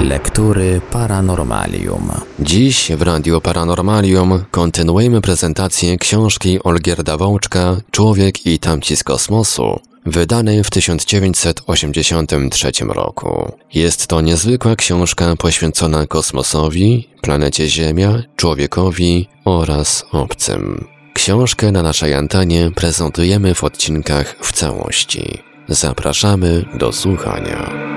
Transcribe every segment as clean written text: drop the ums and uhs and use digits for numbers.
Lektury Paranormalium. Dziś w Radiu Paranormalium kontynuujemy prezentację książki Olgierda Wołczka Człowiek i tamci z kosmosu, wydanej w 1983 roku. Jest to niezwykła książka poświęcona kosmosowi, planecie Ziemia, człowiekowi oraz obcym. Książkę na naszej antenie prezentujemy w odcinkach w całości. Zapraszamy do słuchania.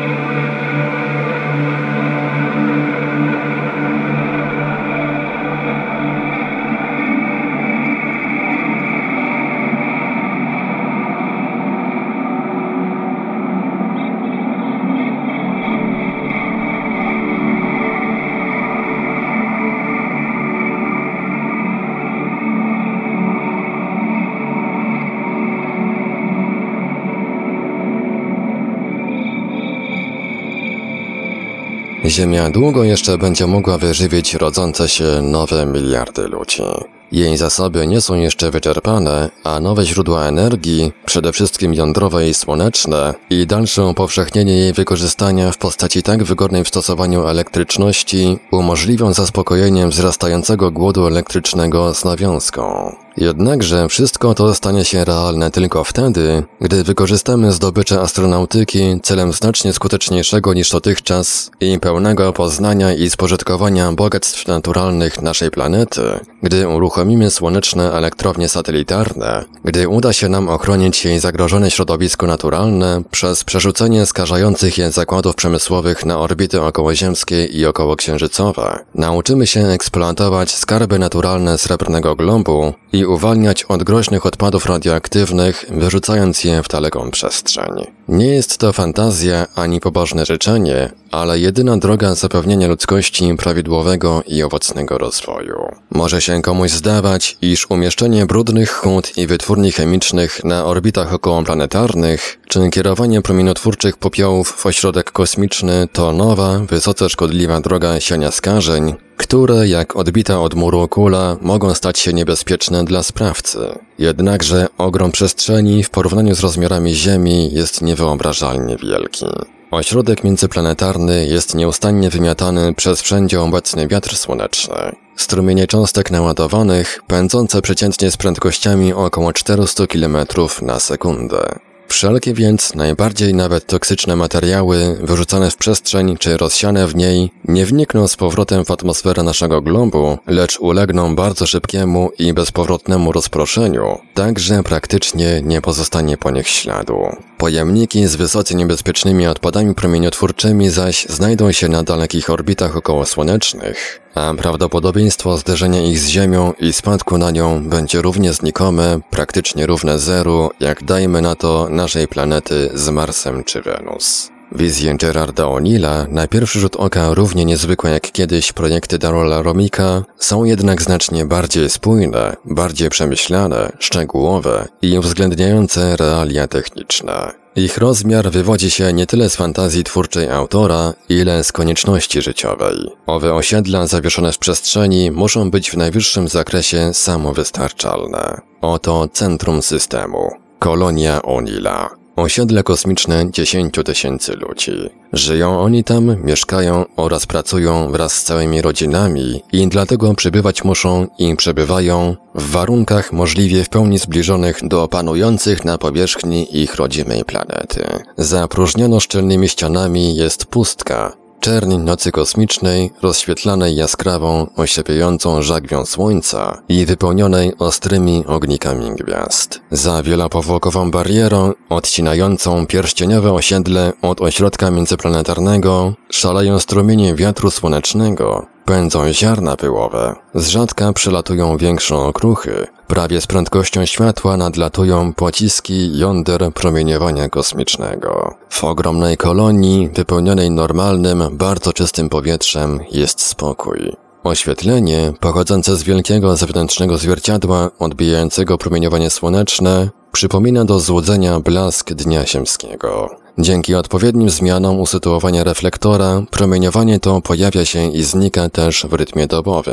Ziemia długo jeszcze będzie mogła wyżywić rodzące się nowe miliardy ludzi. Jej zasoby nie są jeszcze wyczerpane, a nowe źródła energii, przede wszystkim jądrowe i słoneczne, i dalsze upowszechnienie jej wykorzystania w postaci tak wygodnej w stosowaniu elektryczności umożliwią zaspokojenie wzrastającego głodu elektrycznego z nawiązką. Jednakże wszystko to stanie się realne tylko wtedy, gdy wykorzystamy zdobycze astronautyki celem znacznie skuteczniejszego niż dotychczas i pełnego poznania i spożytkowania bogactw naturalnych naszej planety, gdy uruchomimy słoneczne elektrownie satelitarne, gdy uda się nam ochronić jej zagrożone środowisko naturalne przez przerzucenie skażających je zakładów przemysłowych na orbity okołoziemskie i okołoksiężycowe. Nauczymy się eksploatować skarby naturalne Srebrnego Globu i uwalniać od groźnych odpadów radioaktywnych, wyrzucając je w daleką przestrzeń. Nie jest to fantazja ani pobożne życzenie, ale jedyna droga zapewnienia ludzkości prawidłowego i owocnego rozwoju. Może się komuś zdawać, iż umieszczenie brudnych hut i wytwórni chemicznych na orbitach okołoplanetarnych, czy kierowanie promieniotwórczych popiołów w ośrodek kosmiczny to nowa, wysoce szkodliwa droga siania skażeń, które, jak odbita od muru kula, mogą stać się niebezpieczne dla sprawcy. Jednakże ogrom przestrzeni w porównaniu z rozmiarami Ziemi jest niewyobrażalnie wielki. Ośrodek międzyplanetarny jest nieustannie wymiatany przez wszędzie obecny wiatr słoneczny. Strumienie cząstek naładowanych, pędzące przeciętnie z prędkościami około 400 km na sekundę. Wszelkie więc najbardziej nawet toksyczne materiały wyrzucane w przestrzeń czy rozsiane w niej nie wnikną z powrotem w atmosferę naszego globu, lecz ulegną bardzo szybkiemu i bezpowrotnemu rozproszeniu, tak że praktycznie nie pozostanie po nich śladu. Pojemniki z wysoce niebezpiecznymi odpadami promieniotwórczymi zaś znajdą się na dalekich orbitach okołosłonecznych, a prawdopodobieństwo zderzenia ich z Ziemią i spadku na nią będzie równie znikome, praktycznie równe zeru, jak dajmy na to naszej planety z Marsem czy Wenus. Wizje Gerarda O'Neilla, na pierwszy rzut oka równie niezwykłe jak kiedyś projekty Darola Romika, są jednak znacznie bardziej spójne, bardziej przemyślane, szczegółowe i uwzględniające realia techniczne. Ich rozmiar wywodzi się nie tyle z fantazji twórczej autora, ile z konieczności życiowej. Owe osiedla zawieszone w przestrzeni muszą być w najwyższym zakresie samowystarczalne. Oto centrum systemu. Kolonia O'Neilla. Osiedle kosmiczne 10 000 ludzi. Żyją oni tam, mieszkają oraz pracują wraz z całymi rodzinami i dlatego przybywać muszą i przebywają w warunkach możliwie w pełni zbliżonych do panujących na powierzchni ich rodzimej planety. Za próżniono-szczelnymi ścianami jest pustka, czerń nocy kosmicznej, rozświetlanej jaskrawą, osiepającą żagwią słońca i wypełnionej ostrymi ognikami gwiazd. Za wielopowłokową barierą, odcinającą pierścieniowe osiedle od ośrodka międzyplanetarnego, szaleją strumienie wiatru słonecznego, pędzą ziarna pyłowe, z rzadka przelatują większe okruchy, prawie z prędkością światła nadlatują pociski jąder promieniowania kosmicznego. W ogromnej kolonii, wypełnionej normalnym, bardzo czystym powietrzem, jest spokój. Oświetlenie, pochodzące z wielkiego zewnętrznego zwierciadła odbijającego promieniowanie słoneczne, przypomina do złudzenia blask dnia ziemskiego. Dzięki odpowiednim zmianom usytuowania reflektora, promieniowanie to pojawia się i znika też w rytmie dobowym.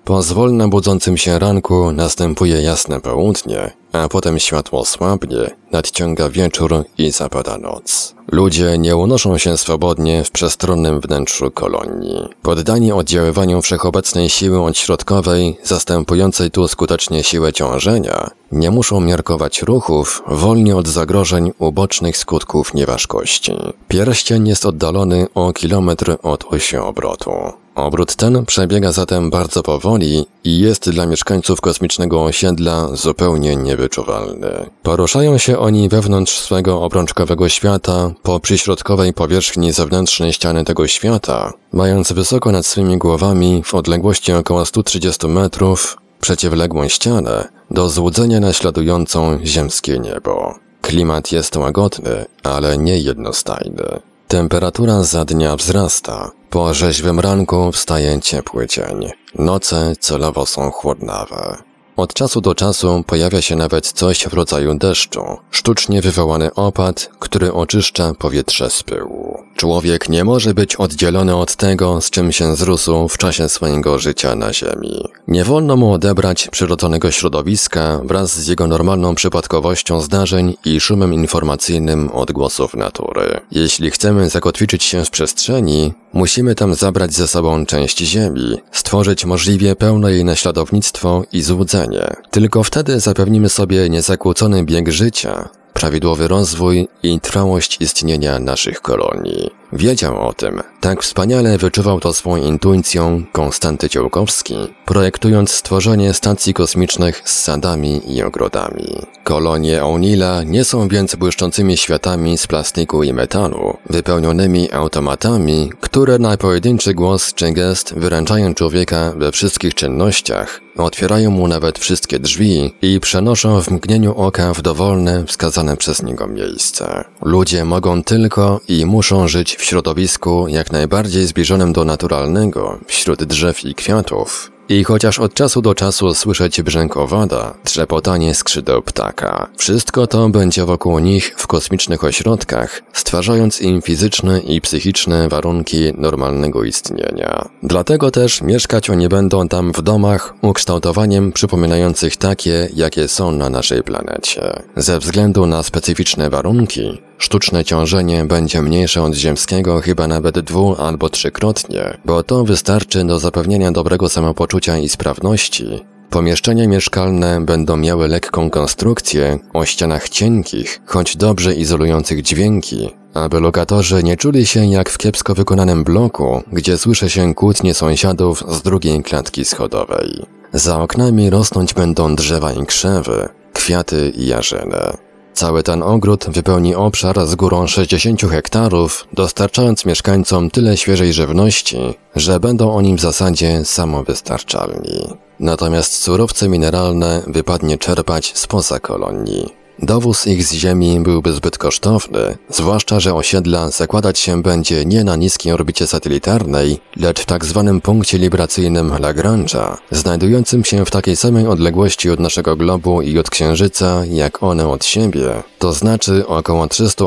Po zwolna budzącym się ranku następuje jasne południe, a potem światło słabnie, nadciąga wieczór i zapada noc. Ludzie nie unoszą się swobodnie w przestronnym wnętrzu kolonii. Poddani oddziaływaniu wszechobecnej siły odśrodkowej, zastępującej tu skutecznie siłę ciążenia, nie muszą miarkować ruchów, wolni od zagrożeń ubocznych skutków nieważkości. Pierścień jest oddalony o kilometr od osi obrotu. Obrót ten przebiega zatem bardzo powoli i jest dla mieszkańców kosmicznego osiedla zupełnie niewyczuwalny. Poruszają się oni wewnątrz swego obrączkowego świata, po przyśrodkowej powierzchni zewnętrznej ściany tego świata, mając wysoko nad swymi głowami w odległości około 130 metrów przeciwległą ścianę do złudzenia naśladującą ziemskie niebo. Klimat jest łagodny, ale nie jednostajny. Temperatura za dnia wzrasta. Po rzeźwym ranku wstaje ciepły dzień. Noce celowo są chłodnawe. Od czasu do czasu pojawia się nawet coś w rodzaju deszczu, sztucznie wywołany opad, który oczyszcza powietrze z pyłu. Człowiek nie może być oddzielony od tego, z czym się zrósł w czasie swojego życia na Ziemi. Nie wolno mu odebrać przyrodzonego środowiska wraz z jego normalną przypadkowością zdarzeń i szumem informacyjnym odgłosów natury. Jeśli chcemy zakotwiczyć się w przestrzeni, musimy tam zabrać ze sobą część Ziemi, stworzyć możliwie pełne jej naśladownictwo i złudzenie. Tylko wtedy zapewnimy sobie niezakłócony bieg życia, prawidłowy rozwój i trwałość istnienia naszych kolonii. Wiedział o tym, tak wspaniale wyczuwał to swą intuicją Konstanty Ciołkowski, projektując stworzenie stacji kosmicznych z sadami i ogrodami. Kolonie O'Neilla nie są więc błyszczącymi światami z plastiku i metalu, wypełnionymi automatami, które na pojedynczy głos czy gest wyręczają człowieka we wszystkich czynnościach, otwierają mu nawet wszystkie drzwi i przenoszą w mgnieniu oka w dowolne, wskazane przez niego miejsce. Ludzie mogą tylko i muszą żyć w środowisku jak najbardziej zbliżonym do naturalnego, wśród drzew i kwiatów. I chociaż od czasu do czasu słyszeć brzęk owada, trzepotanie skrzydeł ptaka, wszystko to będzie wokół nich w kosmicznych ośrodkach, stwarzając im fizyczne i psychiczne warunki normalnego istnienia. Dlatego też mieszkać oni będą tam w domach ukształtowaniem przypominających takie, jakie są na naszej planecie. Ze względu na specyficzne warunki, sztuczne ciążenie będzie mniejsze od ziemskiego chyba nawet 2- albo 3-krotnie, bo to wystarczy do zapewnienia dobrego samopoczucia i sprawności. Pomieszczenia mieszkalne będą miały lekką konstrukcję o ścianach cienkich, choć dobrze izolujących dźwięki, aby lokatorzy nie czuli się jak w kiepsko wykonanym bloku, gdzie słyszy się kłótnie sąsiadów z drugiej klatki schodowej. Za oknami rosnąć będą drzewa i krzewy, kwiaty i jarzyny. Cały ten ogród wypełni obszar z górą 60 hektarów, dostarczając mieszkańcom tyle świeżej żywności, że będą oni w zasadzie samowystarczalni. Natomiast surowce mineralne wypadnie czerpać spoza kolonii. Dowóz ich z Ziemi byłby zbyt kosztowny, zwłaszcza że osiedla zakładać się będzie nie na niskiej orbicie satelitarnej, lecz w tak zwanym punkcie libracyjnym Lagrange'a, znajdującym się w takiej samej odległości od naszego globu i od Księżyca, jak one od siebie, to znaczy około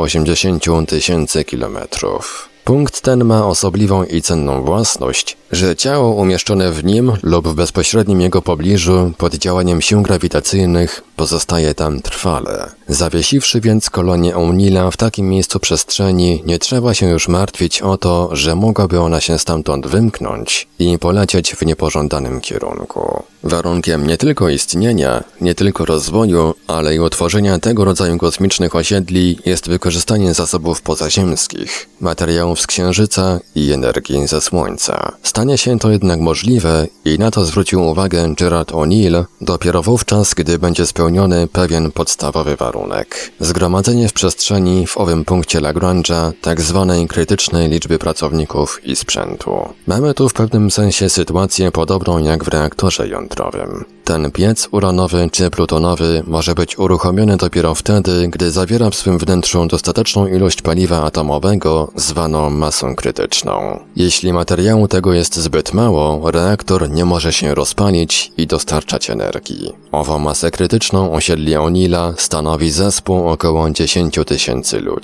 380 000 kilometrów. Punkt ten ma osobliwą i cenną własność, że ciało umieszczone w nim lub w bezpośrednim jego pobliżu pod działaniem sił grawitacyjnych pozostaje tam trwale. Zawiesiwszy więc kolonię O'Neilla w takim miejscu przestrzeni, nie trzeba się już martwić o to, że mogłaby ona się stamtąd wymknąć i polecieć w niepożądanym kierunku. Warunkiem nie tylko istnienia, nie tylko rozwoju, ale i utworzenia tego rodzaju kosmicznych osiedli jest wykorzystanie zasobów pozaziemskich, materiałów z Księżyca i energii ze Słońca. Stanie się to jednak możliwe i na to zwrócił uwagę Gerard O'Neill dopiero wówczas, gdy będzie spełniony pewien podstawowy warunek. Zgromadzenie w przestrzeni w owym punkcie Lagrange'a tak zwanej krytycznej liczby pracowników i sprzętu. Mamy tu w pewnym sensie sytuację podobną jak w reaktorze jądrowym. Ten piec uranowy czy plutonowy może być uruchomiony dopiero wtedy, gdy zawiera w swym wnętrzu dostateczną ilość paliwa atomowego zwaną masą krytyczną. Jeśli materiału tego jest zbyt mało, reaktor nie może się rozpalić i dostarczać energii. Ową masę krytyczną osiedli O'Neilla stanowi zespół około 10 000 ludzi.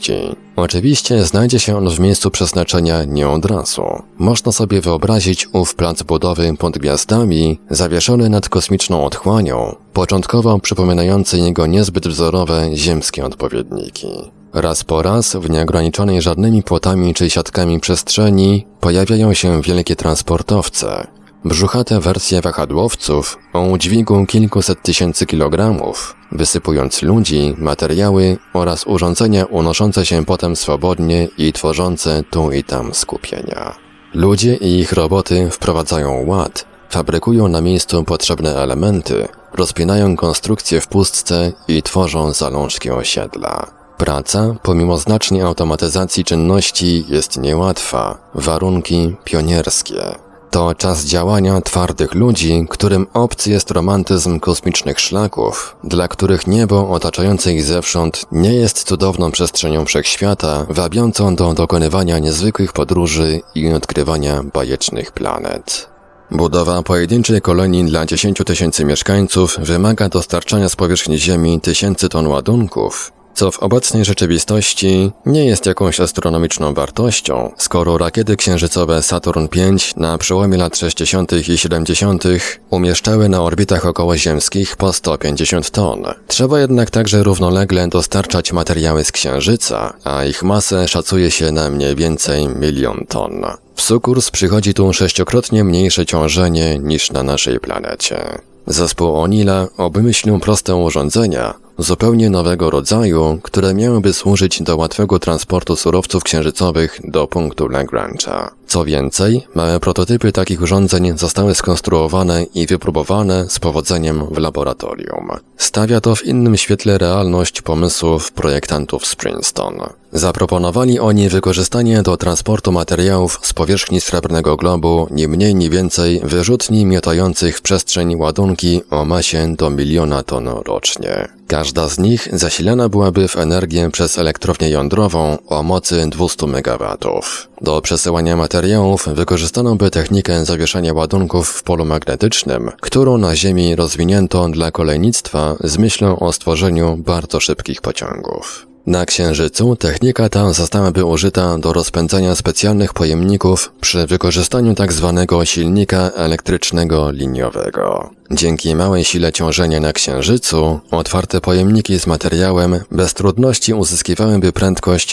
Oczywiście znajdzie się on w miejscu przeznaczenia nie od razu. Można sobie wyobrazić ów plac budowy pod gwiazdami, zawieszony nad kosmiczną otchłanią, początkowo przypominający jego niezbyt wzorowe ziemskie odpowiedniki. Raz po raz, w nieograniczonej żadnymi płotami czy siatkami przestrzeni, pojawiają się wielkie transportowce. Brzuchate wersje wahadłowców o udźwigu kilkuset tysięcy kilogramów, wysypując ludzi, materiały oraz urządzenia unoszące się potem swobodnie i tworzące tu i tam skupienia. Ludzie i ich roboty wprowadzają ład, fabrykują na miejscu potrzebne elementy, rozpinają konstrukcje w pustce i tworzą zalążki osiedla. Praca, pomimo znacznej automatyzacji czynności, jest niełatwa, warunki pionierskie. To czas działania twardych ludzi, którym obcy jest romantyzm kosmicznych szlaków, dla których niebo otaczające ich zewsząd nie jest cudowną przestrzenią wszechświata, wabiącą do dokonywania niezwykłych podróży i odkrywania bajecznych planet. Budowa pojedynczej kolonii dla 10 000 mieszkańców wymaga dostarczania z powierzchni Ziemi tysięcy ton ładunków, co w obecnej rzeczywistości nie jest jakąś astronomiczną wartością, skoro rakiety księżycowe Saturn V na przełomie lat 60. i 70. umieszczały na orbitach okołoziemskich po 150 ton. Trzeba jednak także równolegle dostarczać materiały z Księżyca, a ich masę szacuje się na mniej więcej 1 000 000 ton. W sukurs przychodzi tu 6-krotnie mniejsze ciążenie niż na naszej planecie. Zespół O'Neilla obmyślił proste urządzenia, zupełnie nowego rodzaju, które miałyby służyć do łatwego transportu surowców księżycowych do punktu Lagrange'a. Co więcej, małe prototypy takich urządzeń zostały skonstruowane i wypróbowane z powodzeniem w laboratorium. Stawia to w innym świetle realność pomysłów projektantów z Princeton. Zaproponowali oni wykorzystanie do transportu materiałów z powierzchni Srebrnego Globu ni mniej ni więcej wyrzutni miotających w przestrzeń ładunki o masie do 1 000 000 ton rocznie. Każda z nich zasilana byłaby w energię przez elektrownię jądrową o mocy 200 MW. Do przesyłania materiałów wykorzystano by technikę zawieszania ładunków w polu magnetycznym, którą na Ziemi rozwinięto dla kolejnictwa z myślą o stworzeniu bardzo szybkich pociągów. Na Księżycu technika ta zostałaby użyta do rozpędzania specjalnych pojemników przy wykorzystaniu tzw. silnika elektrycznego liniowego. Dzięki małej sile ciążenia na Księżycu, otwarte pojemniki z materiałem bez trudności uzyskiwałyby prędkość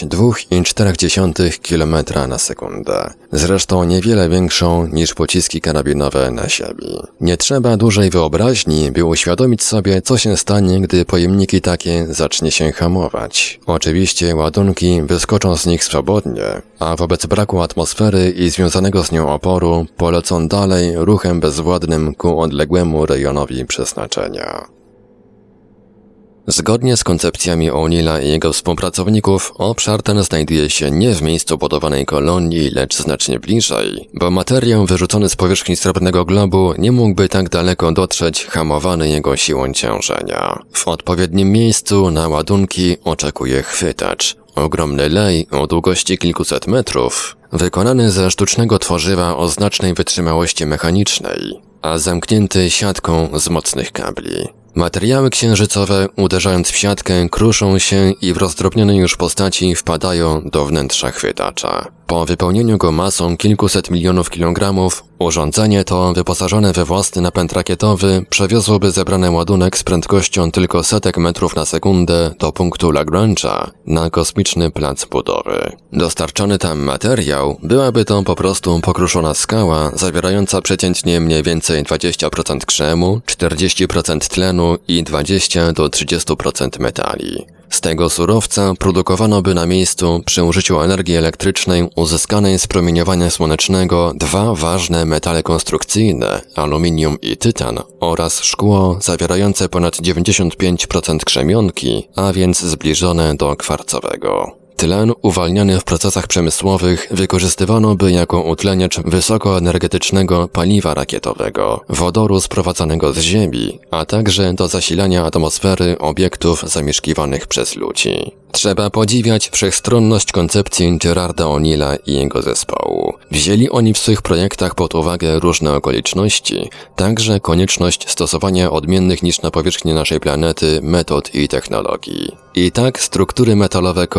2,4 km na sekundę. Zresztą niewiele większą niż pociski karabinowe na Ziemi. Nie trzeba dużej wyobraźni, by uświadomić sobie, co się stanie, gdy pojemniki takie zacznie się hamować. Oczywiście ładunki wyskoczą z nich swobodnie, a wobec braku atmosfery i związanego z nią oporu polecą dalej ruchem bezwładnym ku odległemu rejonowi przeznaczenia. Zgodnie z koncepcjami O'Neilla i jego współpracowników, obszar ten znajduje się nie w miejscu budowanej kolonii, lecz znacznie bliżej, bo materiał wyrzucony z powierzchni Srebrnego Globu nie mógłby tak daleko dotrzeć, hamowany jego siłą ciążenia. W odpowiednim miejscu na ładunki oczekuje chwytacz. Ogromny lej o długości kilkuset metrów, wykonany ze sztucznego tworzywa o znacznej wytrzymałości mechanicznej, a zamknięty siatką z mocnych kabli. Materiały księżycowe, uderzając w siatkę, kruszą się i w rozdrobnionej już postaci wpadają do wnętrza chwytacza. Po wypełnieniu go masą kilkuset milionów kilogramów, urządzenie to, wyposażone we własny napęd rakietowy, przewiozłoby zebrany ładunek z prędkością tylko setek metrów na sekundę do punktu Lagrange'a na kosmiczny plac budowy. Dostarczony tam materiał byłaby to po prostu pokruszona skała, zawierająca przeciętnie mniej więcej 20% krzemu, 40% tlenu i 20-30% metali. Z tego surowca produkowano by na miejscu przy użyciu energii elektrycznej uzyskanej z promieniowania słonecznego 2 ważne metale konstrukcyjne, aluminium i tytan, oraz szkło zawierające ponad 95% krzemionki, a więc zbliżone do kwarcowego. Tlen uwalniany w procesach przemysłowych wykorzystywano by jako utleniacz wysokoenergetycznego paliwa rakietowego, wodoru sprowadzanego z Ziemi, a także do zasilania atmosfery obiektów zamieszkiwanych przez ludzi. Trzeba podziwiać wszechstronność koncepcji Gerarda O'Neilla i jego zespołu. Wzięli oni w swych projektach pod uwagę różne okoliczności, także konieczność stosowania odmiennych niż na powierzchni naszej planety metod i technologii. I tak struktury metalowe kolonii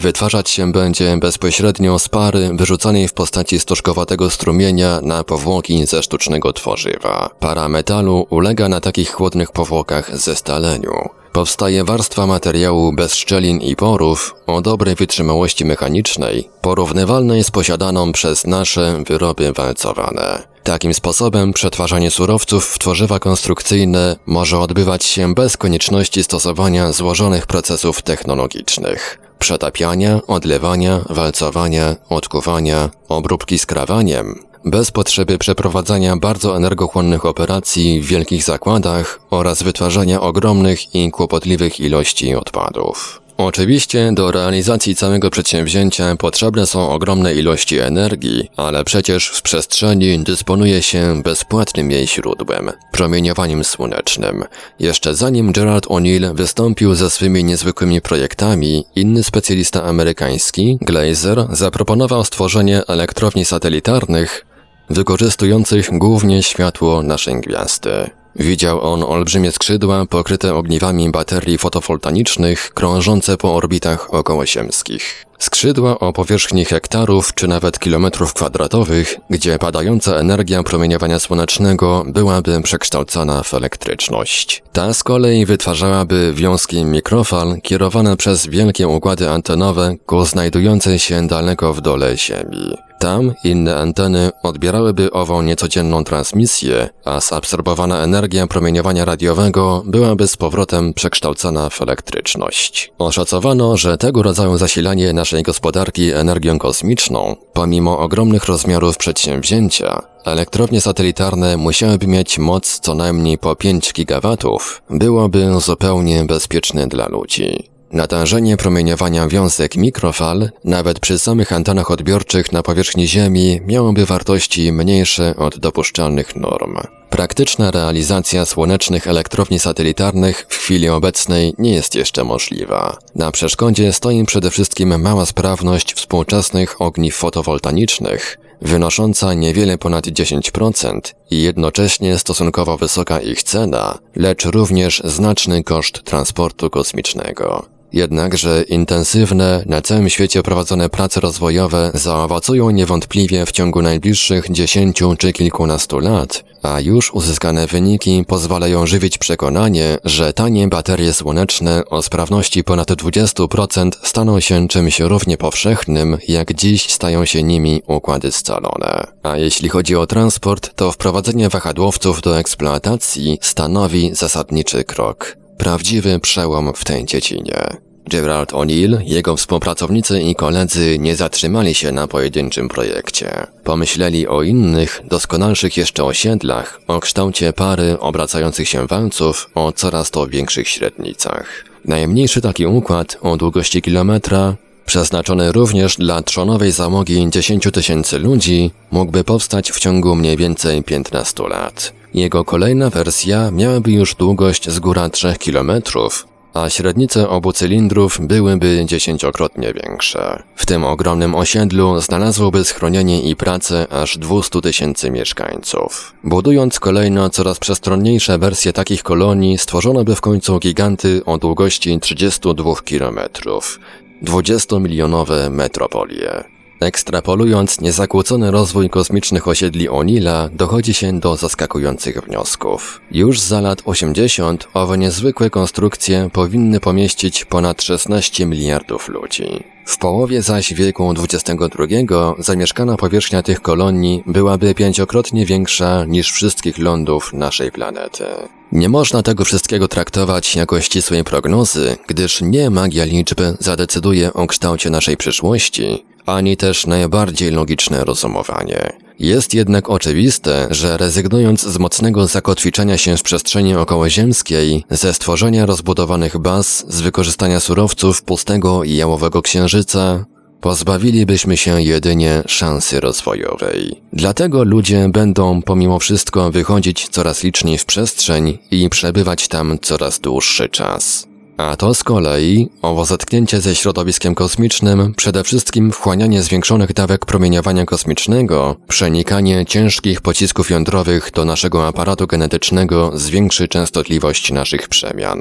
wytwarzać się będzie bezpośrednio z pary wyrzucanej w postaci stożkowatego strumienia na powłoki ze sztucznego tworzywa. Para metalu ulega na takich chłodnych powłokach zestaleniu. Powstaje warstwa materiału bez szczelin i porów o dobrej wytrzymałości mechanicznej, porównywalnej z posiadaną przez nasze wyroby walcowane. Takim sposobem przetwarzanie surowców w tworzywa konstrukcyjne może odbywać się bez konieczności stosowania złożonych procesów technologicznych. Przetapiania, odlewania, walcowania, odkuwania, obróbki skrawaniem, bez potrzeby przeprowadzania bardzo energochłonnych operacji w wielkich zakładach oraz wytwarzania ogromnych i kłopotliwych ilości odpadów. Oczywiście do realizacji całego przedsięwzięcia potrzebne są ogromne ilości energii, ale przecież w przestrzeni dysponuje się bezpłatnym jej źródłem – promieniowaniem słonecznym. Jeszcze zanim Gerald O'Neill wystąpił ze swymi niezwykłymi projektami, inny specjalista amerykański, Glaser, zaproponował stworzenie elektrowni satelitarnych wykorzystujących głównie światło naszej gwiazdy. Widział on olbrzymie skrzydła pokryte ogniwami baterii fotowoltaicznych krążące po orbitach okołoziemskich. Skrzydła o powierzchni hektarów czy nawet kilometrów kwadratowych, gdzie padająca energia promieniowania słonecznego byłaby przekształcana w elektryczność. Ta z kolei wytwarzałaby wiązki mikrofal kierowane przez wielkie układy antenowe ku znajdującej się daleko w dole Ziemi. Tam inne anteny odbierałyby ową niecodzienną transmisję, a zabsorbowana energia promieniowania radiowego byłaby z powrotem przekształcana w elektryczność. Oszacowano, że tego rodzaju zasilanie naszej gospodarki energią kosmiczną, pomimo ogromnych rozmiarów przedsięwzięcia, elektrownie satelitarne musiałyby mieć moc co najmniej po 5 gigawatów, byłoby zupełnie bezpieczne dla ludzi. Natężenie promieniowania wiązek mikrofal, nawet przy samych antenach odbiorczych na powierzchni Ziemi, miałoby wartości mniejsze od dopuszczalnych norm. Praktyczna realizacja słonecznych elektrowni satelitarnych w chwili obecnej nie jest jeszcze możliwa. Na przeszkodzie stoi przede wszystkim mała sprawność współczesnych ogniw fotowoltaicznych, wynosząca niewiele ponad 10% i jednocześnie stosunkowo wysoka ich cena, lecz również znaczny koszt transportu kosmicznego. Jednakże intensywne, na całym świecie prowadzone prace rozwojowe zaowocują niewątpliwie w ciągu najbliższych 10 czy kilkunastu lat, a już uzyskane wyniki pozwalają żywić przekonanie, że tanie baterie słoneczne o sprawności ponad 20% staną się czymś równie powszechnym, jak dziś stają się nimi układy scalone. A jeśli chodzi o transport, to wprowadzenie wahadłowców do eksploatacji stanowi zasadniczy krok. Prawdziwy przełom w tej dziedzinie. Gerald O'Neill, jego współpracownicy i koledzy nie zatrzymali się na pojedynczym projekcie. Pomyśleli o innych, doskonalszych jeszcze osiedlach, o kształcie pary obracających się walców o coraz to większych średnicach. Najmniejszy taki układ o długości kilometra, przeznaczony również dla trzonowej załogi 10 000 ludzi, mógłby powstać w ciągu mniej więcej 15 lat. Jego kolejna wersja miałaby już długość z góra 3 kilometrów, a średnice obu cylindrów byłyby 10-krotnie większe. W tym ogromnym osiedlu znalazłoby schronienie i pracę aż 200 000 mieszkańców. Budując kolejno coraz przestronniejsze wersje takich kolonii, stworzono by w końcu giganty o długości 32 kilometrów. 20-milionowe metropolie. Ekstrapolując niezakłócony rozwój kosmicznych osiedli O'Neilla, dochodzi się do zaskakujących wniosków. Już za lat 80 owe niezwykłe konstrukcje powinny pomieścić ponad 16 miliardów ludzi. W połowie zaś wieku XXI zamieszkana powierzchnia tych kolonii byłaby 5-krotnie większa niż wszystkich lądów naszej planety. Nie można tego wszystkiego traktować jako ścisłej prognozy, gdyż nie magia liczby zadecyduje o kształcie naszej przyszłości, ani też najbardziej logiczne rozumowanie. Jest jednak oczywiste, że rezygnując z mocnego zakotwiczenia się w przestrzeni okołoziemskiej, ze stworzenia rozbudowanych baz, z wykorzystania surowców pustego i jałowego księżyca, pozbawilibyśmy się jedynie szansy rozwojowej. Dlatego ludzie będą pomimo wszystko wychodzić coraz liczniej w przestrzeń i przebywać tam coraz dłuższy czas. A to z kolei, owo zetknięcie ze środowiskiem kosmicznym, przede wszystkim wchłanianie zwiększonych dawek promieniowania kosmicznego, przenikanie ciężkich pocisków jądrowych do naszego aparatu genetycznego zwiększy częstotliwość naszych przemian.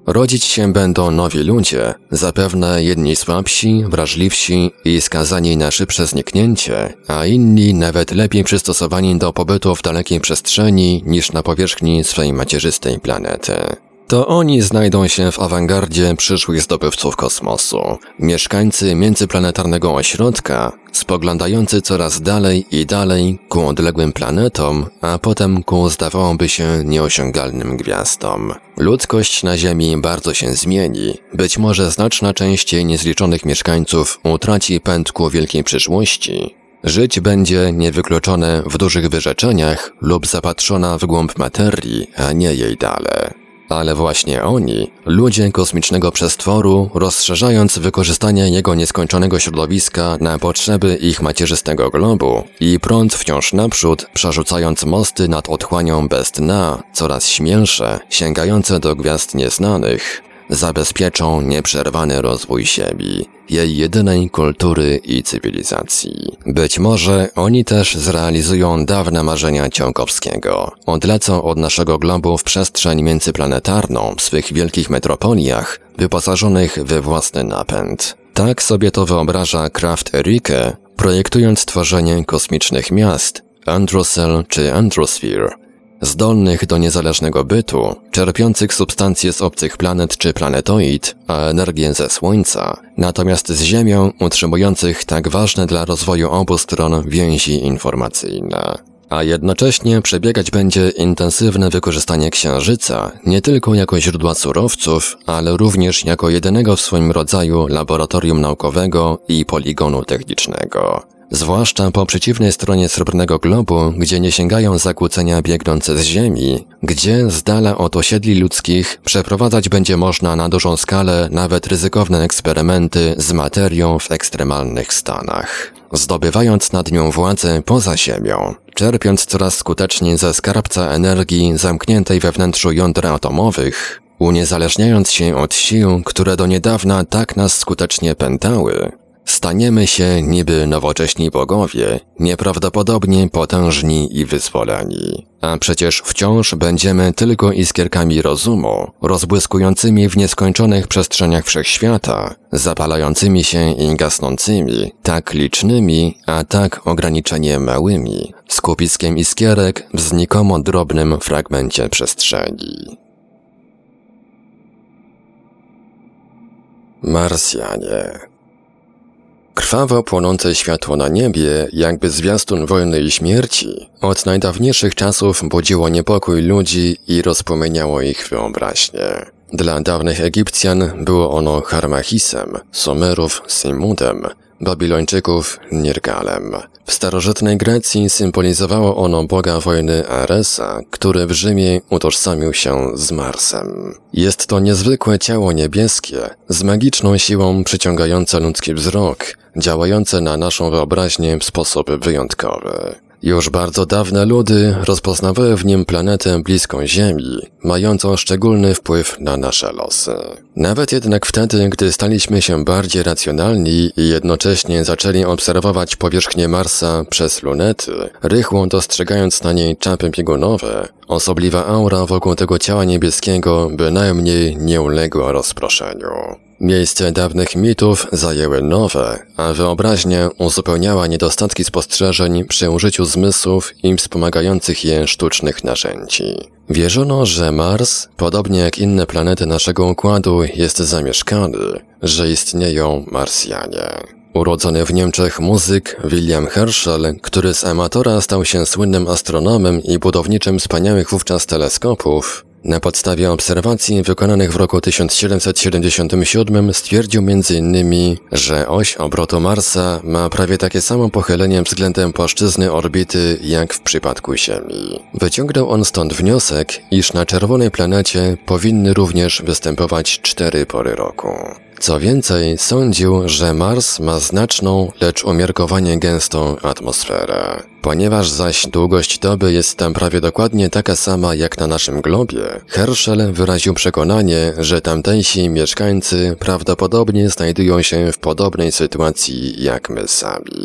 Rodzić się będą nowi ludzie, zapewne jedni słabsi, wrażliwsi i skazani na szybsze zniknięcie, a inni nawet lepiej przystosowani do pobytu w dalekiej przestrzeni niż na powierzchni swej macierzystej planety. To oni znajdą się w awangardzie przyszłych zdobywców kosmosu, mieszkańcy międzyplanetarnego ośrodka, spoglądający coraz dalej i dalej ku odległym planetom, a potem ku zdawałoby się nieosiągalnym gwiazdom. Ludzkość na Ziemi bardzo się zmieni, być może znaczna część jej niezliczonych mieszkańców utraci pęd ku wielkiej przyszłości. Żyć będzie niewykluczone w dużych wyrzeczeniach lub zapatrzona w głąb materii, a nie jej dale. Ale właśnie oni, ludzie kosmicznego przestworu, rozszerzając wykorzystanie jego nieskończonego środowiska na potrzeby ich macierzystego globu i prąd wciąż naprzód, przerzucając mosty nad otchłanią bez dna, coraz śmielsze, sięgające do gwiazd nieznanych, zabezpieczą nieprzerwany rozwój Ziemi, jej jedynej kultury i cywilizacji. Być może oni też zrealizują dawne marzenia Ciąkowskiego. Odlecą od naszego globu w przestrzeń międzyplanetarną w swych wielkich metropoliach, wyposażonych we własny napęd. Tak sobie to wyobraża Kraft Erike, projektując tworzenie kosmicznych miast, Androsel czy Androsphere, zdolnych do niezależnego bytu, czerpiących substancje z obcych planet czy planetoid, a energię ze Słońca, natomiast z Ziemią utrzymujących tak ważne dla rozwoju obu stron więzi informacyjne. A jednocześnie przebiegać będzie intensywne wykorzystanie Księżyca nie tylko jako źródła surowców, ale również jako jedynego w swoim rodzaju laboratorium naukowego i poligonu technicznego. Zwłaszcza po przeciwnej stronie Srebrnego Globu, gdzie nie sięgają zakłócenia biegnące z Ziemi, gdzie z dala od osiedli ludzkich przeprowadzać będzie można na dużą skalę nawet ryzykowne eksperymenty z materią w ekstremalnych stanach. Zdobywając nad nią władzę poza Ziemią, czerpiąc coraz skuteczniej ze skarbca energii zamkniętej we wnętrzu jąder atomowych, uniezależniając się od sił, które do niedawna tak nas skutecznie pętały, staniemy się niby nowocześni bogowie, nieprawdopodobnie potężni i wyzwoleni. A przecież wciąż będziemy tylko iskierkami rozumu, rozbłyskującymi w nieskończonych przestrzeniach wszechświata, zapalającymi się i gasnącymi, tak licznymi, a tak ograniczenie małymi, skupiskiem iskierek w znikomo drobnym fragmencie przestrzeni. Marsjanie. Krwawo płonące światło na niebie, jakby zwiastun wojny i śmierci, od najdawniejszych czasów budziło niepokój ludzi i rozpłomieniało ich wyobraźnię. Dla dawnych Egipcjan było ono Harmachisem, Sumerów Simudem, Babilończyków Nirgalem. W starożytnej Grecji symbolizowało ono boga wojny Aresa, który w Rzymie utożsamił się z Marsem. Jest to niezwykłe ciało niebieskie, z magiczną siłą przyciągające ludzki wzrok, działające na naszą wyobraźnię w sposób wyjątkowy. Już bardzo dawne ludy rozpoznawały w nim planetę bliską Ziemi, mającą szczególny wpływ na nasze losy. Nawet jednak wtedy, gdy staliśmy się bardziej racjonalni i jednocześnie zaczęli obserwować powierzchnię Marsa przez lunety, rychło dostrzegając na niej czapy biegunowe, osobliwa aura wokół tego ciała niebieskiego bynajmniej nie uległa rozproszeniu. Miejsce dawnych mitów zajęły nowe, a wyobraźnia uzupełniała niedostatki spostrzeżeń przy użyciu zmysłów i wspomagających je sztucznych narzędzi. Wierzono, że Mars, podobnie jak inne planety naszego układu, jest zamieszkany, że istnieją Marsjanie. Urodzony w Niemczech muzyk William Herschel, który z amatora stał się słynnym astronomem i budowniczym wspaniałych wówczas teleskopów, na podstawie obserwacji wykonanych w roku 1777 stwierdził m.in., że oś obrotu Marsa ma prawie takie samo pochylenie względem płaszczyzny orbity jak w przypadku Ziemi. Wyciągnął on stąd wniosek, iż na czerwonej planecie powinny również występować 4 pory roku. Co więcej, sądził, że Mars ma znaczną, lecz umiarkowanie gęstą atmosferę. Ponieważ zaś długość doby jest tam prawie dokładnie taka sama jak na naszym globie, Herschel wyraził przekonanie, że tamtejsi mieszkańcy prawdopodobnie znajdują się w podobnej sytuacji jak my sami.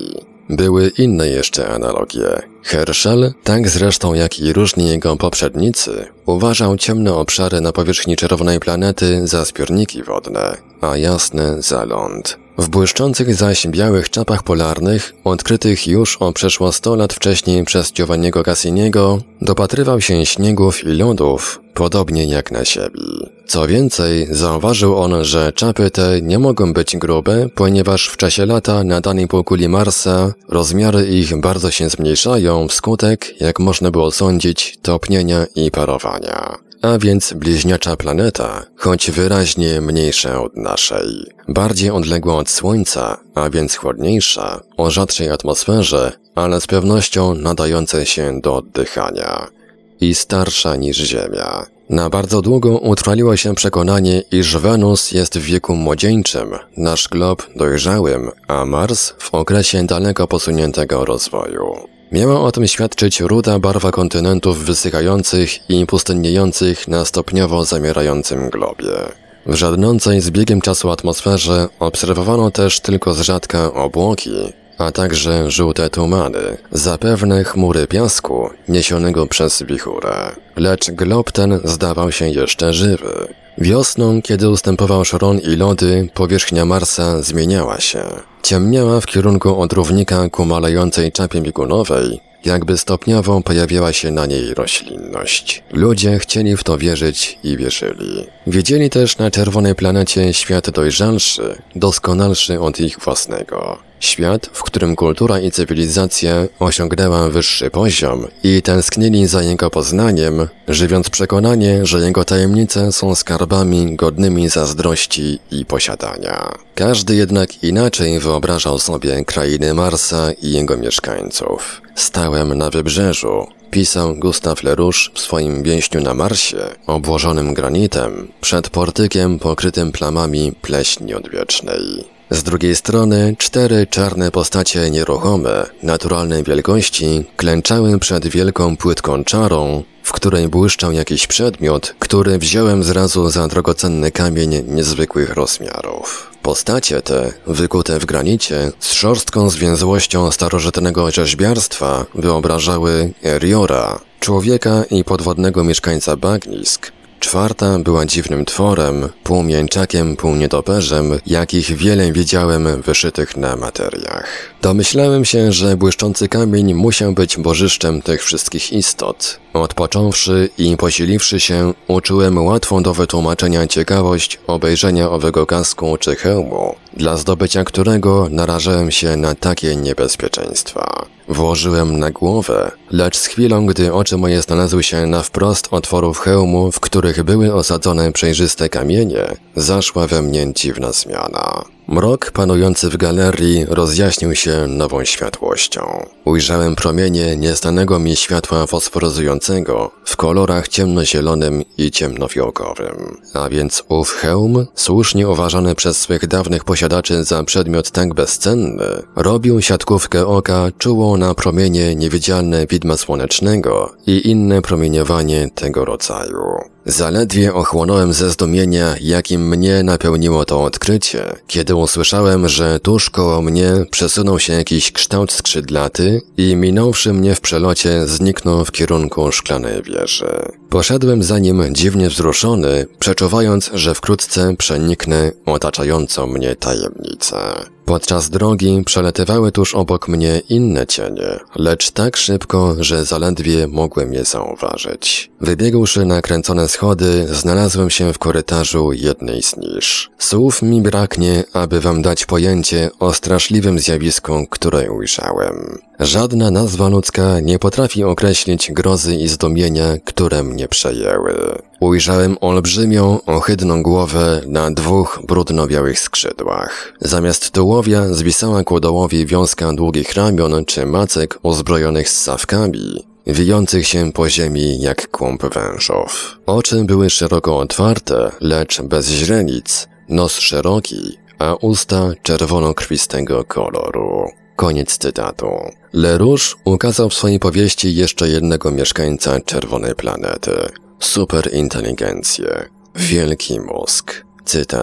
Były inne jeszcze analogie. Herschel, tak zresztą jak i różni jego poprzednicy, uważał ciemne obszary na powierzchni czerwonej planety za zbiorniki wodne, a jasne za ląd. W błyszczących zaś białych czapach polarnych, odkrytych już o przeszło 100 lat wcześniej przez Giovanniego Cassiniego, dopatrywał się śniegów i lodów, podobnie jak na Ziemi. Co więcej, zauważył on, że czapy te nie mogą być grube, ponieważ w czasie lata na danej półkuli Marsa rozmiary ich bardzo się zmniejszają wskutek, jak można było sądzić, topnienia i parowania. A więc bliźniacza planeta, choć wyraźnie mniejsza od naszej, bardziej odległa od Słońca, a więc chłodniejsza, o rzadszej atmosferze, ale z pewnością nadającej się do oddychania. I starsza niż Ziemia. Na bardzo długo utrwaliło się przekonanie, iż Wenus jest w wieku młodzieńczym, nasz glob dojrzałym, a Mars w okresie daleko posuniętego rozwoju. Miała o tym świadczyć ruda barwa kontynentów wysychających i pustynniejących na stopniowo zamierającym globie. W żadnącej z biegiem czasu atmosferze obserwowano też tylko z rzadka obłoki, a także żółte tumany, zapewne chmury piasku niesionego przez wichurę. Lecz glob ten zdawał się jeszcze żywy. Wiosną, kiedy ustępował szron i lody, powierzchnia Marsa zmieniała się. Ciemniała w kierunku od równika ku malejącej czapie biegunowej, jakby stopniowo pojawiała się na niej roślinność. Ludzie chcieli w to wierzyć i wierzyli. Widzieli też na czerwonej planecie świat dojrzalszy, doskonalszy od ich własnego. Świat, w którym kultura i cywilizacja osiągnęła wyższy poziom i tęsknili za jego poznaniem, żywiąc przekonanie, że jego tajemnice są skarbami godnymi zazdrości i posiadania. Każdy jednak inaczej wyobrażał sobie krainy Marsa i jego mieszkańców. Stałem na wybrzeżu, pisał Gustave Le Rouge w swoim Więźniu na Marsie, obłożonym granitem, przed portykiem pokrytym plamami pleśni odwiecznej. Z drugiej strony 4 czarne postacie nieruchome, naturalnej wielkości, klęczały przed wielką płytką czarą, w której błyszczał jakiś przedmiot, który wziąłem zrazu za drogocenny kamień niezwykłych rozmiarów. Postacie te, wykute w granicie, z szorstką zwięzłością starożytnego rzeźbiarstwa, wyobrażały Eriora, człowieka i podwodnego mieszkańca bagnisk. 4. była dziwnym tworem, pół mięczakiem, pół nietoperzem, jakich wiele widziałem wyszytych na materiach. Domyślałem się, że błyszczący kamień musiał być bożyszczem tych wszystkich istot. Odpocząwszy i posiliwszy się, uczułem łatwą do wytłumaczenia ciekawość obejrzenia owego kasku czy hełmu, dla zdobycia którego narażałem się na takie niebezpieczeństwa. Włożyłem na głowę, lecz z chwilą, gdy oczy moje znalazły się na wprost otworów hełmu, w których były osadzone przejrzyste kamienie, zaszła we mnie dziwna zmiana. Mrok panujący w galerii rozjaśnił się nową światłością. Ujrzałem promienie nieznanego mi światła fosforyzującego w kolorach ciemnozielonym i ciemnofiołkowym. A więc ów hełm, słusznie uważany przez swych dawnych posiadaczy za przedmiot tak bezcenny, robił siatkówkę oka czułą na promienie niewidzialne widma słonecznego i inne promieniowanie tego rodzaju. Zaledwie ochłonąłem ze zdumienia, jakim mnie napełniło to odkrycie, kiedy usłyszałem, że tuż koło mnie przesunął się jakiś kształt skrzydlaty i minąwszy mnie w przelocie zniknął w kierunku szklanej wieży. Poszedłem za nim dziwnie wzruszony, przeczuwając, że wkrótce przeniknę otaczającą mnie tajemnicę. Podczas drogi przelatywały tuż obok mnie inne cienie, lecz tak szybko, że zaledwie mogłem je zauważyć. Wybiegłszy na kręcone schody, znalazłem się w korytarzu jednej z nisz. Słów mi braknie, aby wam dać pojęcie o straszliwym zjawisku, które ujrzałem. Żadna nazwa ludzka nie potrafi określić grozy i zdumienia, które mnie przejęły. Ujrzałem olbrzymią, ohydną głowę na 2 brudno-białych skrzydłach. Zamiast tułowia zwisała ku dołowi wiązka długich ramion czy macek uzbrojonych ssawkami, wijących się po ziemi jak kłąb wężów. Oczy były szeroko otwarte, lecz bez źrenic, nos szeroki, a usta czerwono-krwistego koloru. Koniec cytatu. Le Rouge ukazał w swojej powieści jeszcze jednego mieszkańca czerwonej planety. Superinteligencję. Wielki mózg. Cytat.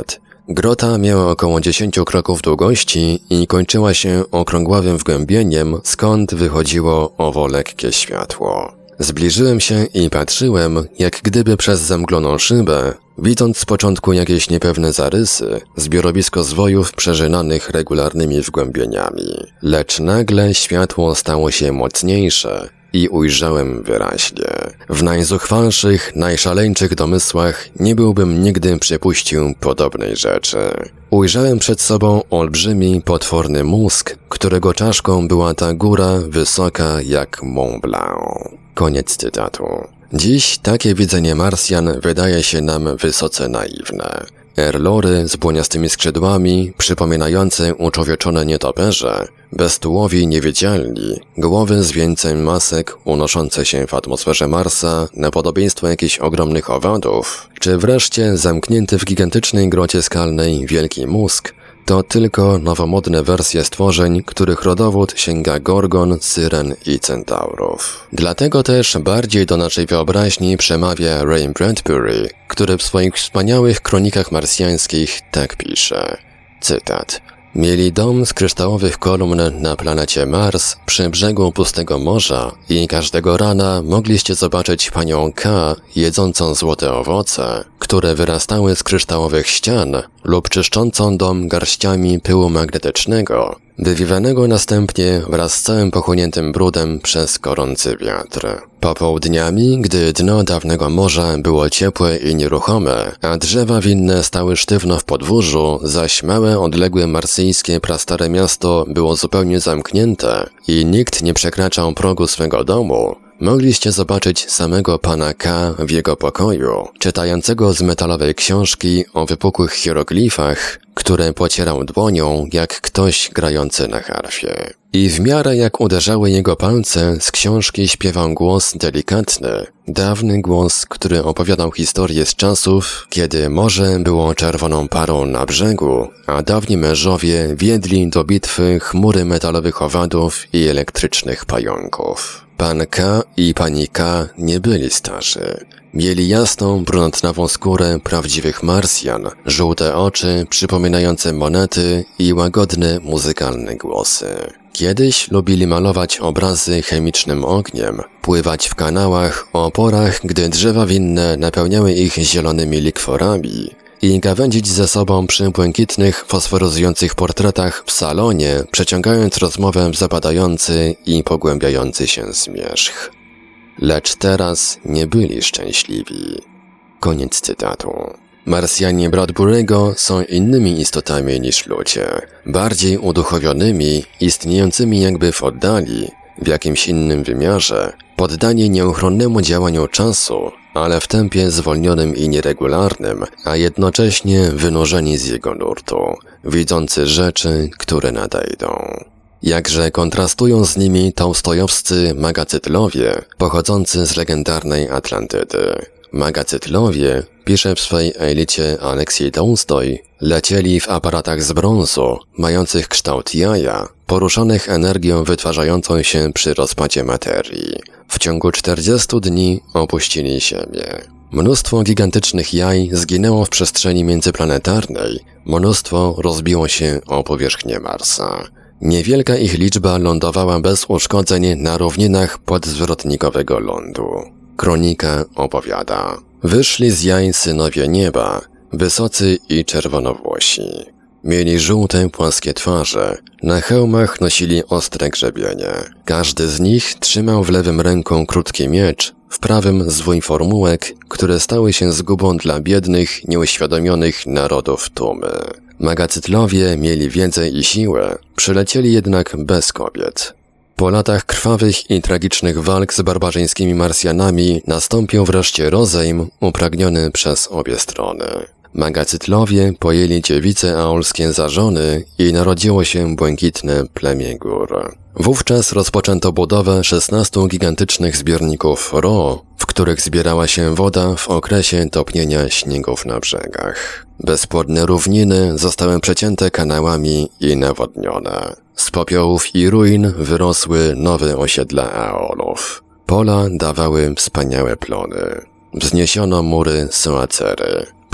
Grota miała około 10 kroków długości i kończyła się okrągławym wgłębieniem, skąd wychodziło owo lekkie światło. Zbliżyłem się i patrzyłem, jak gdyby przez zamgloną szybę, widząc z początku jakieś niepewne zarysy, zbiorowisko zwojów przeżynanych regularnymi wgłębieniami. Lecz nagle światło stało się mocniejsze i ujrzałem wyraźnie. W najzuchwalszych, najszaleńszych domysłach nie byłbym nigdy przypuścił podobnej rzeczy. Ujrzałem przed sobą olbrzymi, potworny mózg, którego czaszką była ta góra wysoka jak Mont Blanc. Koniec cytatu. Dziś takie widzenie Marsjan wydaje się nam wysoce naiwne. Erlory z błoniastymi skrzydłami, przypominające uczłowieczone nietoperze, beztułowi niewidzialni, głowy z wieńcem masek unoszące się w atmosferze Marsa na podobieństwo jakichś ogromnych owadów, czy wreszcie zamknięty w gigantycznej grocie skalnej wielki mózg, to tylko nowomodne wersje stworzeń, których rodowód sięga Gorgon, Syren i Centaurów. Dlatego też bardziej do naszej wyobraźni przemawia Ray Bradbury, który w swoich wspaniałych kronikach marsjańskich tak pisze. Cytat. Mieli dom z kryształowych kolumn na planecie Mars przy brzegu pustego morza i każdego rana mogliście zobaczyć panią K jedzącą złote owoce, które wyrastały z kryształowych ścian lub czyszczącą dom garściami pyłu magnetycznego, wywiewanego następnie wraz z całym pochłoniętym brudem przez gorący wiatr. Popołudniami, gdy dno dawnego morza było ciepłe i nieruchome, a drzewa winne stały sztywno w podwórzu, zaś małe, odległe marsyjskie prastare miasto było zupełnie zamknięte i nikt nie przekraczał progu swego domu, mogliście zobaczyć samego pana K w jego pokoju, czytającego z metalowej książki o wypukłych hieroglifach, które pocierał dłonią jak ktoś grający na harfie. I w miarę jak uderzały jego palce, z książki śpiewał głos delikatny, dawny głos, który opowiadał historię z czasów, kiedy morze było czerwoną parą na brzegu, a dawni mężowie wiedli do bitwy chmury metalowych owadów i elektrycznych pająków. Pan K i pani K nie byli starzy. Mieli jasną, brunatnawą skórę prawdziwych Marsjan, żółte oczy przypominające monety i łagodne, muzykalne głosy. Kiedyś lubili malować obrazy chemicznym ogniem, pływać w kanałach o porach, gdy drzewa winne napełniały ich zielonymi likworami i gawędzić ze sobą przy błękitnych, fosforyzujących portretach w salonie, przeciągając rozmowę w zapadający i pogłębiający się zmierzch. Lecz teraz nie byli szczęśliwi. Koniec cytatu. Marsjanie Bradbury'ego są innymi istotami niż ludzie, bardziej uduchowionymi, istniejącymi jakby w oddali, w jakimś innym wymiarze, poddani nieuchronnemu działaniu czasu, ale w tempie zwolnionym i nieregularnym, a jednocześnie wynurzeni z jego nurtu, widzący rzeczy, które nadejdą. Jakże kontrastują z nimi tolstojowscy magacytlowie, pochodzący z legendarnej Atlantydy. Magacytlowie, pisze w swej elicie Aleksiej Tolstoj, lecieli w aparatach z brązu, mających kształt jaja, poruszonych energią wytwarzającą się przy rozpadzie materii. W ciągu 40 dni opuścili Ziemię. Mnóstwo gigantycznych jaj zginęło w przestrzeni międzyplanetarnej, mnóstwo rozbiło się o powierzchnię Marsa. Niewielka ich liczba lądowała bez uszkodzeń na równinach podzwrotnikowego lądu. Kronika opowiada. Wyszli z jaj synowie nieba, wysocy i czerwonowłosi. Mieli żółte, płaskie twarze, na hełmach nosili ostre grzebienie. Każdy z nich trzymał w lewym ręku krótki miecz, w prawym zwój formułek, które stały się zgubą dla biednych, nieuświadomionych narodów Tumy. Magacytlowie mieli wiedzę i siłę, przylecieli jednak bez kobiet. Po latach krwawych i tragicznych walk z barbarzyńskimi Marsjanami nastąpił wreszcie rozejm upragniony przez obie strony. Magacytlowie pojęli dziewice aolskie za żony i narodziło się błękitne plemię gór. Wówczas rozpoczęto budowę 16 gigantycznych zbiorników Ro, w których zbierała się woda w okresie topnienia śniegów na brzegach. Bezpłodne równiny zostały przecięte kanałami i nawodnione. Z popiołów i ruin wyrosły nowe osiedla Aolów. Pola dawały wspaniałe plony. Wzniesiono mury Soacery.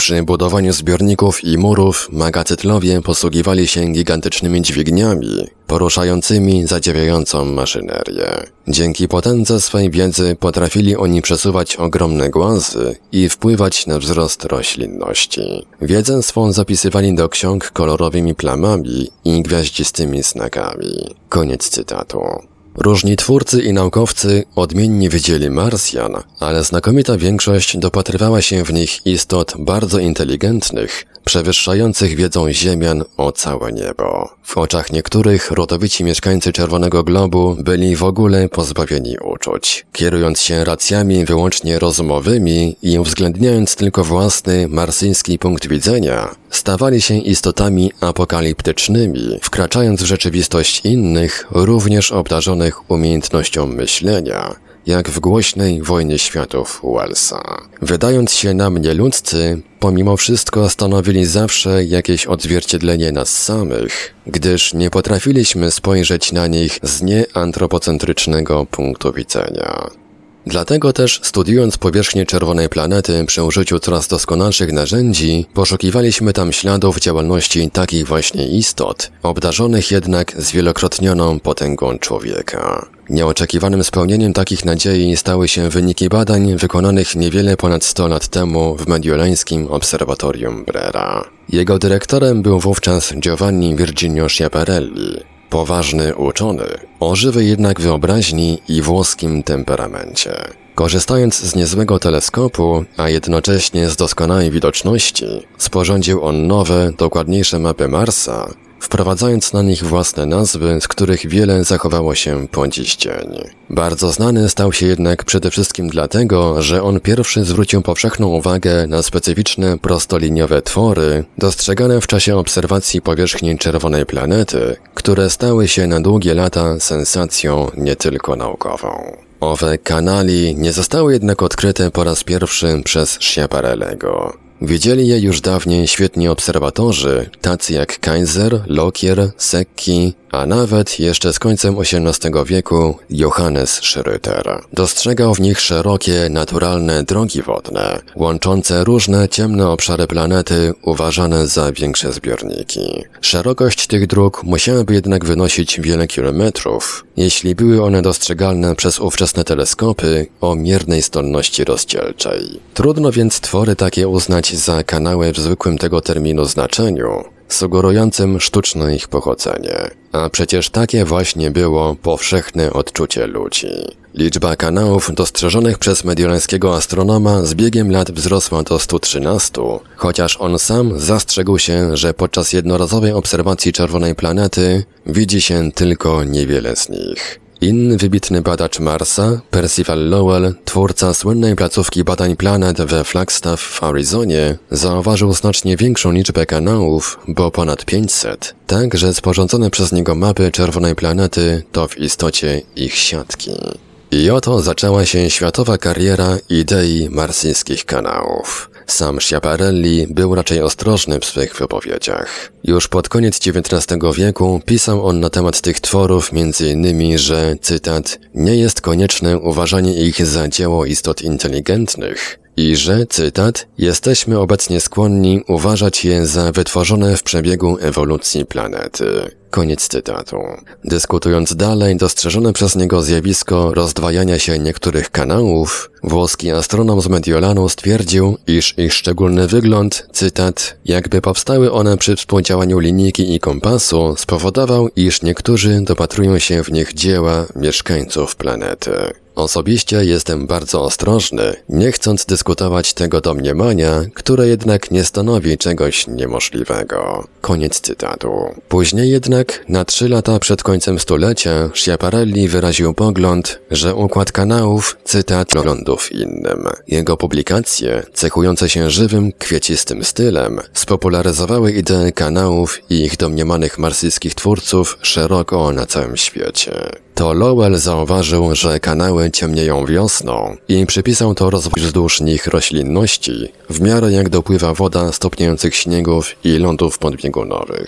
Przy budowaniu zbiorników i murów magacytlowie posługiwali się gigantycznymi dźwigniami, poruszającymi zadziwiającą maszynerię. Dzięki potędze swej wiedzy potrafili oni przesuwać ogromne głazy i wpływać na wzrost roślinności. Wiedzę swą zapisywali do ksiąg kolorowymi plamami i gwiaździstymi znakami. Koniec cytatu. Różni twórcy i naukowcy odmiennie widzieli Marsjan, ale znakomita większość dopatrywała się w nich istot bardzo inteligentnych, przewyższających wiedzą Ziemian o całe niebo. W oczach niektórych rodowici mieszkańcy Czerwonego Globu byli w ogóle pozbawieni uczuć. Kierując się racjami wyłącznie rozumowymi i uwzględniając tylko własny marsyjski punkt widzenia, stawali się istotami apokaliptycznymi, wkraczając w rzeczywistość innych, również obdarzonych umiejętnością myślenia, jak w głośnej Wojnie Światów Wellsa. Wydając się nam nieludzcy, pomimo wszystko stanowili zawsze jakieś odzwierciedlenie nas samych, gdyż nie potrafiliśmy spojrzeć na nich z nieantropocentrycznego punktu widzenia. Dlatego też, studiując powierzchnię czerwonej planety przy użyciu coraz doskonalszych narzędzi, poszukiwaliśmy tam śladów działalności takich właśnie istot, obdarzonych jednak zwielokrotnioną potęgą człowieka. Nieoczekiwanym spełnieniem takich nadziei stały się wyniki badań wykonanych niewiele ponad 100 lat temu w mediolańskim obserwatorium Brera. Jego dyrektorem był wówczas Giovanni Virginio Schiaparelli. Poważny uczony, o żywej jednak wyobraźni i włoskim temperamencie. Korzystając z niezłego teleskopu, a jednocześnie z doskonałej widoczności, sporządził on nowe, dokładniejsze mapy Marsa, wprowadzając na nich własne nazwy, z których wiele zachowało się po dziś dzień. Bardzo znany stał się jednak przede wszystkim dlatego, że on pierwszy zwrócił powszechną uwagę na specyficzne prostoliniowe twory, dostrzegane w czasie obserwacji powierzchni czerwonej planety, które stały się na długie lata sensacją nie tylko naukową. Owe kanali nie zostały jednak odkryte po raz pierwszy przez Schiaparellego. Widzieli je już dawniej świetni obserwatorzy, tacy jak Kaiser, Lockyer, Secchi, a nawet jeszcze z końcem XVIII wieku Johannes Schröter. Dostrzegał w nich szerokie, naturalne drogi wodne, łączące różne ciemne obszary planety uważane za większe zbiorniki. Szerokość tych dróg musiałaby jednak wynosić wiele kilometrów, jeśli były one dostrzegalne przez ówczesne teleskopy o miernej zdolności rozdzielczej. Trudno więc twory takie uznać za kanały w zwykłym tego terminu znaczeniu, sugerującym sztuczne ich pochodzenie. A przecież takie właśnie było powszechne odczucie ludzi. Liczba kanałów dostrzeżonych przez mediolańskiego astronoma z biegiem lat wzrosła do 113, chociaż on sam zastrzegł się, że podczas jednorazowej obserwacji czerwonej planety widzi się tylko niewiele z nich. Inny wybitny badacz Marsa, Percival Lowell, twórca słynnej placówki badań planet we Flagstaff w Arizonie, zauważył znacznie większą liczbę kanałów, bo ponad 500, tak że sporządzone przez niego mapy czerwonej planety to w istocie ich siatki. I oto zaczęła się światowa kariera idei marsyjskich kanałów. Sam Schiaparelli był raczej ostrożny w swych wypowiedziach. Już pod koniec XIX wieku pisał on na temat tych tworów m.in., że, cytat, nie jest konieczne uważanie ich za dzieło istot inteligentnych i że, cytat, jesteśmy obecnie skłonni uważać je za wytworzone w przebiegu ewolucji planety. Koniec cytatu. Dyskutując dalej, dostrzeżone przez niego zjawisko rozdwajania się niektórych kanałów, włoski astronom z Mediolanu stwierdził, iż ich szczególny wygląd, cytat, jakby powstały one przy współdziałaniu linijki i kompasu, spowodował, iż niektórzy dopatrują się w nich dzieła mieszkańców planety. Osobiście jestem bardzo ostrożny, nie chcąc dyskutować tego domniemania, które jednak nie stanowi czegoś niemożliwego. Koniec cytatu. Później jednak, na 3 lata przed końcem stulecia, Schiaparelli wyraził pogląd, że układ kanałów, cytat, lądów innym. Jego publikacje, cechujące się żywym, kwiecistym stylem, spopularyzowały ideę kanałów i ich domniemanych marsyjskich twórców szeroko na całym świecie. To Lowell zauważył, że kanały ciemnieją wiosną i przypisał to rozwój wzdłuż nich roślinności, w miarę jak dopływa woda stopniających śniegów i lądów podbiegunowych.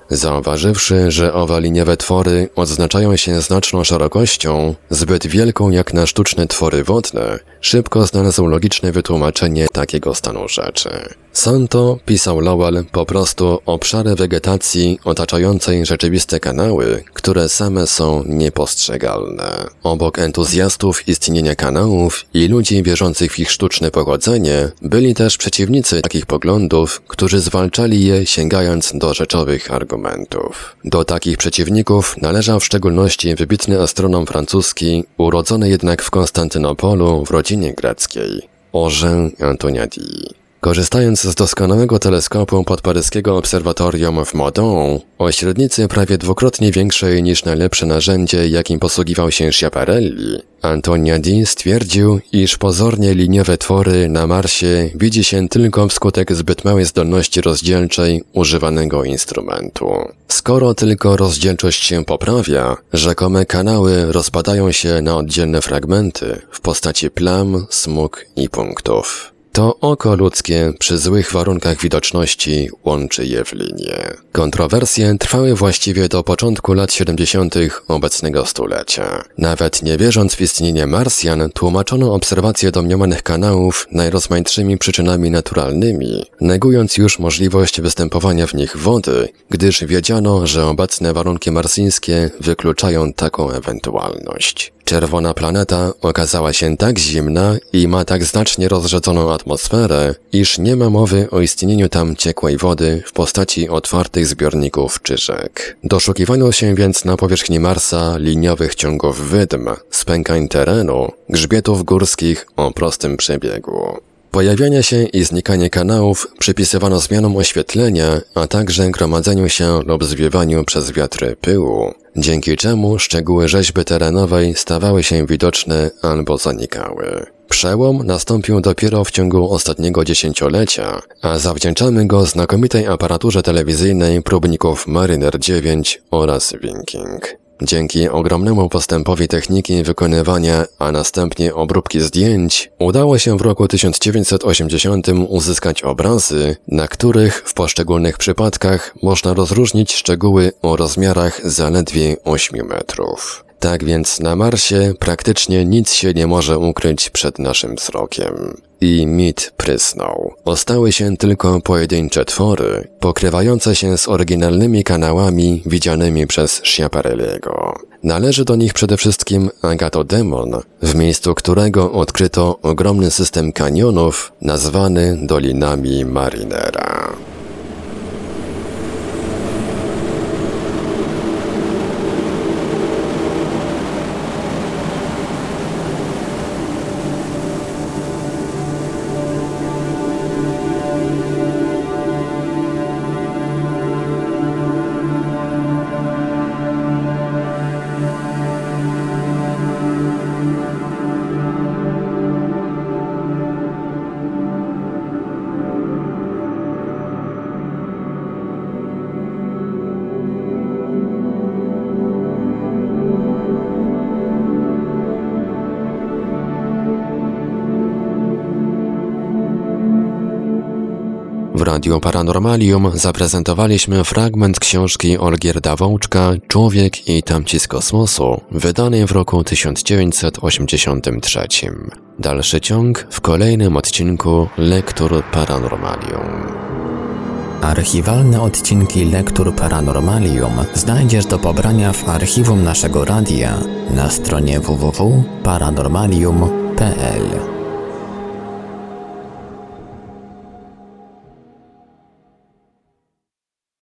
Zauważywszy, że owe liniowe twory odznaczają się znaczną szerokością, zbyt wielką jak na sztuczne twory wodne, szybko znalazł logiczne wytłumaczenie takiego stanu rzeczy. Santo, pisał Lowell, po prostu obszary wegetacji otaczającej rzeczywiste kanały, które same są niepostrzegalne. Obok entuzjastów istnienia kanałów i ludzi wierzących w ich sztuczne pochodzenie, byli też przeciwnicy takich poglądów, którzy zwalczali je sięgając do rzeczowych argumentów. Do takich przeciwników należał w szczególności wybitny astronom francuski, urodzony jednak w Konstantynopolu w rodzinie greckiej, Eugène Antoniadi. Korzystając z doskonałego teleskopu podparyskiego obserwatorium w Meudon, o średnicy prawie dwukrotnie większej niż najlepsze narzędzie, jakim posługiwał się Schiaparelli, Antoniadi stwierdził, iż pozornie liniowe twory na Marsie widzi się tylko wskutek zbyt małej zdolności rozdzielczej używanego instrumentu. Skoro tylko rozdzielczość się poprawia, rzekome kanały rozpadają się na oddzielne fragmenty w postaci plam, smug i punktów. To oko ludzkie przy złych warunkach widoczności łączy je w linie. Kontrowersje trwały właściwie do początku lat 70. obecnego stulecia. Nawet nie wierząc w istnienie Marsjan, tłumaczono obserwacje domniemanych kanałów najrozmaitszymi przyczynami naturalnymi, negując już możliwość występowania w nich wody, gdyż wiedziano, że obecne warunki marsyjskie wykluczają taką ewentualność. Czerwona planeta okazała się tak zimna i ma tak znacznie rozrzedzoną atmosferę, iż nie ma mowy o istnieniu tam ciekłej wody w postaci otwartych zbiorników czy rzek. Doszukiwano się więc na powierzchni Marsa liniowych ciągów wydm, spękań terenu, grzbietów górskich o prostym przebiegu. Pojawianie się i znikanie kanałów przypisywano zmianom oświetlenia, a także gromadzeniu się lub zwiewaniu przez wiatry pyłu, dzięki czemu szczegóły rzeźby terenowej stawały się widoczne albo zanikały. Przełom nastąpił dopiero w ciągu ostatniego dziesięciolecia, a zawdzięczamy go znakomitej aparaturze telewizyjnej próbników Mariner 9 oraz Viking. Dzięki ogromnemu postępowi techniki wykonywania, a następnie obróbki zdjęć, udało się w roku 1980 uzyskać obrazy, na których w poszczególnych przypadkach można rozróżnić szczegóły o rozmiarach zaledwie 8 metrów. Tak więc na Marsie praktycznie nic się nie może ukryć przed naszym wzrokiem. I mit prysnął. Ostały się tylko pojedyncze twory, pokrywające się z oryginalnymi kanałami widzianymi przez Schiaparelliego. Należy do nich przede wszystkim Agathodemon, w miejscu którego odkryto ogromny system kanionów nazwany Dolinami Marinera. W Radiu Paranormalium zaprezentowaliśmy fragment książki Olgierda Wołczka Człowiek i tamci z kosmosu, wydanej w roku 1983. Dalszy ciąg w kolejnym odcinku Lektur Paranormalium. Archiwalne odcinki Lektur Paranormalium znajdziesz do pobrania w archiwum naszego radia na stronie www.paranormalium.pl.